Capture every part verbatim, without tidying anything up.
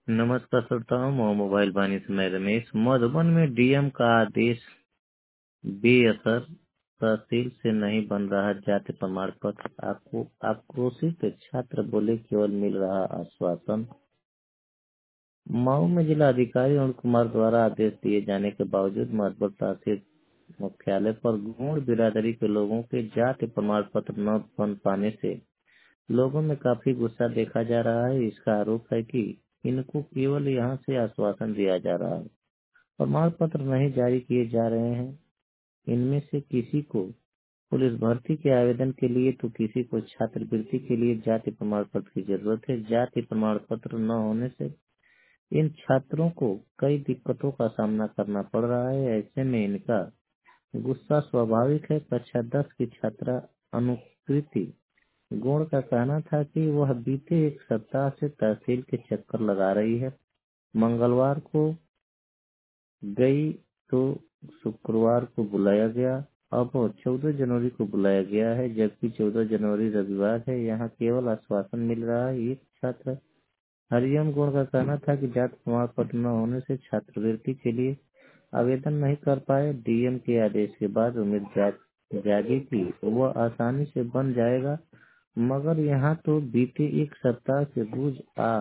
नमस्कार श्रोताओं, मैं मोबाइल वाणी से मैं रमेश। मधुबन में डीएम का आदेश बेअसर, तहसील से नहीं बन रहा जाति प्रमाण पत्र। आपको आक्रोशित छात्र बोले केवल मिल रहा आश्वासन। मऊ में जिला अधिकारी अरुण कुमार द्वारा आदेश दिए जाने के बावजूद मधुबन तहसील मुख्यालय पर गौड़ बिरादरी के लोगों के जाति प्रमाण पत्र न बन पाने से लोगों में काफी गुस्सा देखा जा रहा है। इसका आरोप है कि इनको केवल यहां से आश्वासन दिया जा रहा है, प्रमाण पत्र नहीं जारी किए जा रहे हैं। इनमें से किसी को पुलिस भर्ती के आवेदन के लिए तो किसी को छात्रवृत्ति के लिए जाति प्रमाण पत्र की जरूरत है। जाति प्रमाण पत्र न होने से इन छात्रों को कई दिक्कतों का सामना करना पड़ रहा है। ऐसे में इनका गुस्सा स्वाभाविक है। कक्षा दस की छात्रा अनुकृति गौड़ का कहना था कि वह बीते एक सप्ताह से तहसील के चक्कर लगा रही है। मंगलवार को गई तो शुक्रवार को बुलाया गया। अब चौदह जनवरी को बुलाया गया है, जबकि चौदह जनवरी रविवार है। यहाँ केवल आश्वासन मिल रहा है। एक छात्र हरियम गौड़ का कहना था कि जाति प्रमाण पत्र न होने से छात्रवृत्ति के लिए आवेदन नहीं कर पाए। डीएम के आदेश के बाद उम्मीद जाग जागी कि वह आसानी से बन जाएगा, मगर यहाँ तो बीते एक सप्ताह से बूझ आ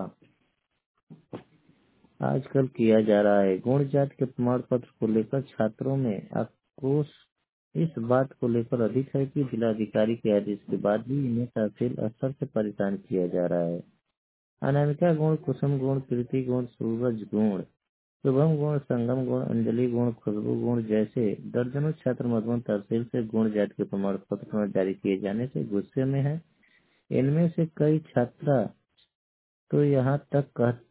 आजकल किया जा रहा है। गौड़ जाति के प्रमाण पत्र को लेकर छात्रों में आक्रोश इस बात को लेकर अधिक है कि जिलाधिकारी के आदेश के बाद भी इन्हें तहसील स्तर से परेशान किया जा रहा है। अनामिका गौड़, कुसुम गौड़, कीर्ति गौड़, सूरज गौड़, शुभम गौड़, संगम गौड़, अंजलि गौड़, खुशबू गौड़ जैसे दर्जनों छात्र मधुबन तहसील से गौड़ जाति के प्रमाण पत्र न जारी किए जाने से गुस्से में है। इनमें से कई छात्रा तो यहाँ तक कह